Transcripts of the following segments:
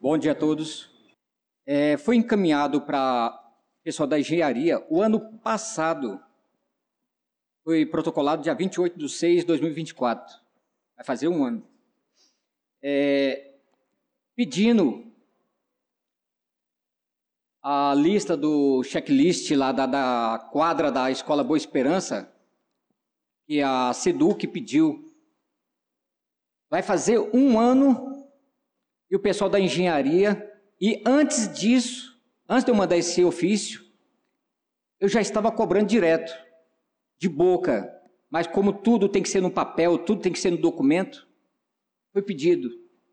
Bom dia a todos. Foi encaminhado para o pessoal da engenharia. O ano passado foi protocolado dia 28/6/2024. Vai fazer um ano. Pedindo a lista do checklist lá da quadra da Escola Boa Esperança, que a SEDUC pediu. Vai fazer um ano e o pessoal da engenharia... E antes disso, antes de eu mandar esse ofício, eu já estava cobrando direto, de boca. Mas como tudo tem que ser no papel, tudo tem que ser no documento, foi pedido.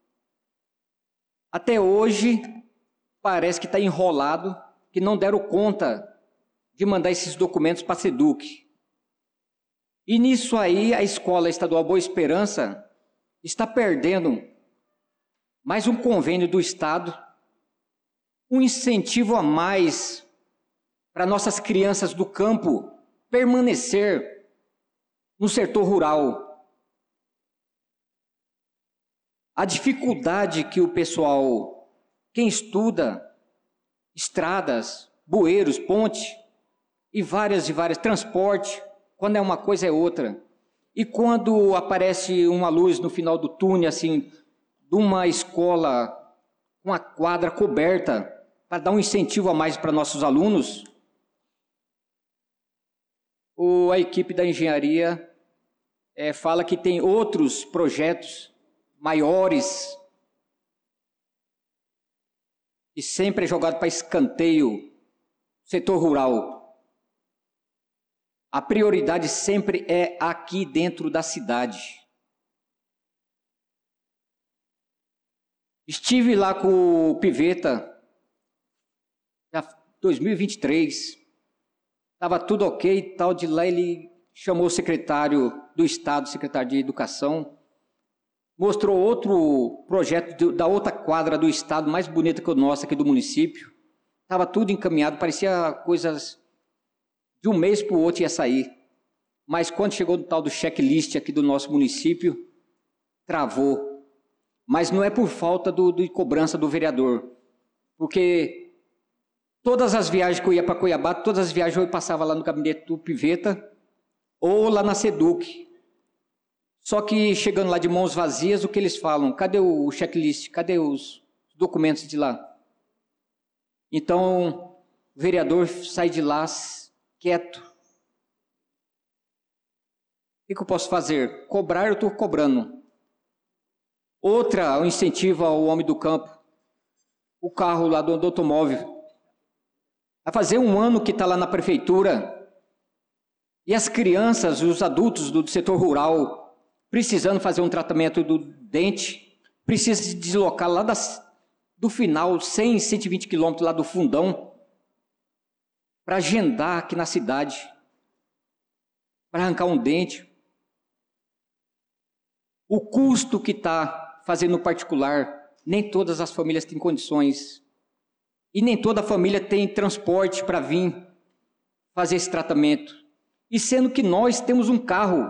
Até hoje, parece que está enrolado, que não deram conta de mandar esses documentos para a SEDUC. E nisso aí, a Escola Estadual Boa Esperança está perdendo mais um convênio do Estado, um incentivo a mais para nossas crianças do campo permanecer no setor rural. A dificuldade que o pessoal, quem estuda estradas, bueiros, ponte e várias, transporte, quando é uma coisa é outra. E quando aparece uma luz no final do túnel, assim, de uma escola com a quadra coberta, para dar um incentivo a mais para nossos alunos, a equipe da engenharia fala que tem outros projetos maiores e sempre é jogado para escanteio setor rural. A prioridade sempre é aqui dentro da cidade. Estive lá com o Piveta, já 2023, estava tudo ok e tal, de lá ele chamou o secretário do Estado, secretário de Educação, mostrou outro projeto da outra quadra do Estado, mais bonita que o nosso aqui do município, estava tudo encaminhado, parecia coisas de um mês para o outro ia sair, mas quando chegou no tal do checklist aqui do nosso município, travou, mas não é por falta de cobrança do vereador, porque todas as viagens que eu ia para Cuiabá, todas as viagens eu passava lá no gabinete do Piveta ou lá na SEDUC. Só que chegando lá de mãos vazias, o que eles falam? Cadê o checklist? Cadê os documentos de lá? Então, o vereador sai de lá quieto. O que eu posso fazer? Cobrar, eu estou cobrando. Outra, o incentivo ao homem do campo. O carro lá do automóvel. Vai fazer um ano que está lá na prefeitura e as crianças, os adultos do setor rural, precisando fazer um tratamento do dente, precisa se deslocar lá do final, 100, 120 quilômetros lá do fundão, para agendar aqui na cidade, para arrancar um dente. O custo que está fazendo no particular, nem todas as famílias têm condições. E nem toda a família tem transporte para vir fazer esse tratamento. E sendo que nós temos um carro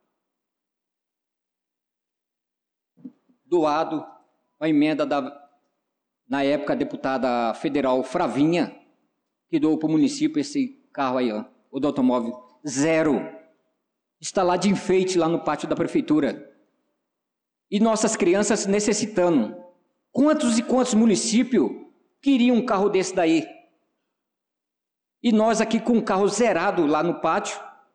doado, a emenda na época, a deputada federal Fravinha, que doou para o município esse carro aí, ó, o do automóvel, 0. Está lá de enfeite, lá no pátio da prefeitura. E nossas crianças necessitando. Quantos e quantos municípios queria um carro desse daí? E nós aqui com um carro zerado lá no pátio,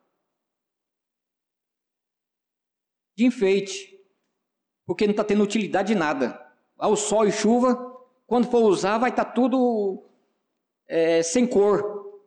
de enfeite, porque não está tendo utilidade de nada. Ao sol e chuva, quando for usar, vai estar tudo sem cor.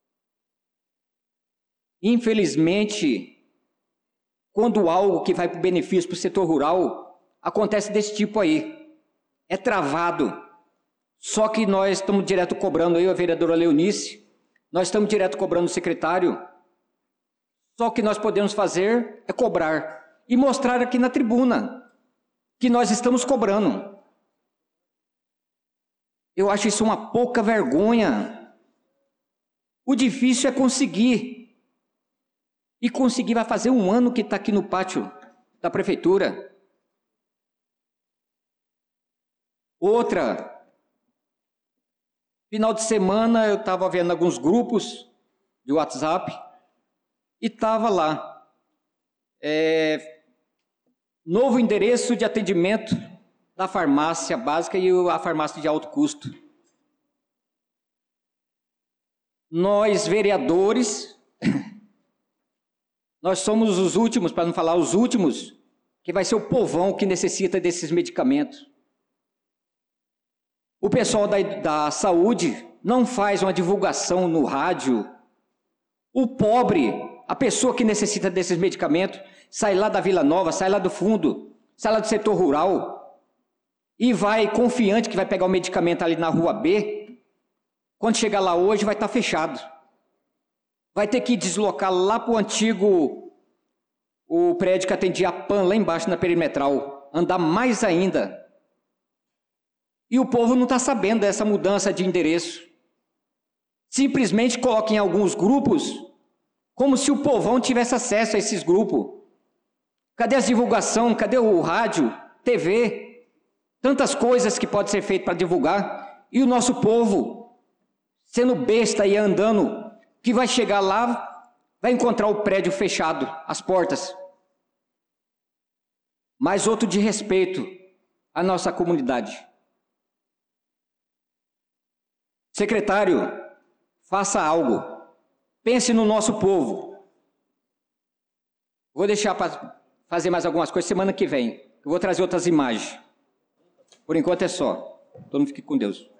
Infelizmente, quando algo que vai para o benefício para o setor rural, acontece desse tipo aí. É travado. Só que nós estamos direto cobrando aí, a vereadora Leonice, nós estamos direto cobrando o secretário. Só o que nós podemos fazer é cobrar e mostrar aqui na tribuna que nós estamos cobrando. Eu acho isso uma pouca vergonha. O difícil é conseguir. E conseguir vai fazer um ano que está aqui no pátio da prefeitura. Outra, final de semana eu estava vendo alguns grupos de WhatsApp e estava lá, novo endereço de atendimento da farmácia básica e a farmácia de alto custo. Nós, vereadores, nós somos os últimos, para não falar os últimos, que vai ser o povão que necessita desses medicamentos. O pessoal da saúde não faz uma divulgação no rádio. O pobre, a pessoa que necessita desses medicamentos, sai lá da Vila Nova, sai lá do fundo, sai lá do setor rural e vai confiante que vai pegar o medicamento ali na rua B. Quando chegar lá hoje, vai estar fechado. Vai ter que deslocar lá para o prédio que atendia a PAN, lá embaixo na perimetral. Andar mais ainda. E o povo não está sabendo dessa mudança de endereço. Simplesmente coloca em alguns grupos, como se o povão tivesse acesso a esses grupos. Cadê a divulgação? Cadê o rádio, TV? Tantas coisas que pode ser feito para divulgar. E o nosso povo, sendo besta e andando, que vai chegar lá, vai encontrar o prédio fechado, as portas. Mais outro de respeito à nossa comunidade. Secretário, faça algo. Pense no nosso povo. Vou deixar para fazer mais algumas coisas semana que vem. Eu vou trazer outras imagens. Por enquanto é só. Todo mundo fique com Deus.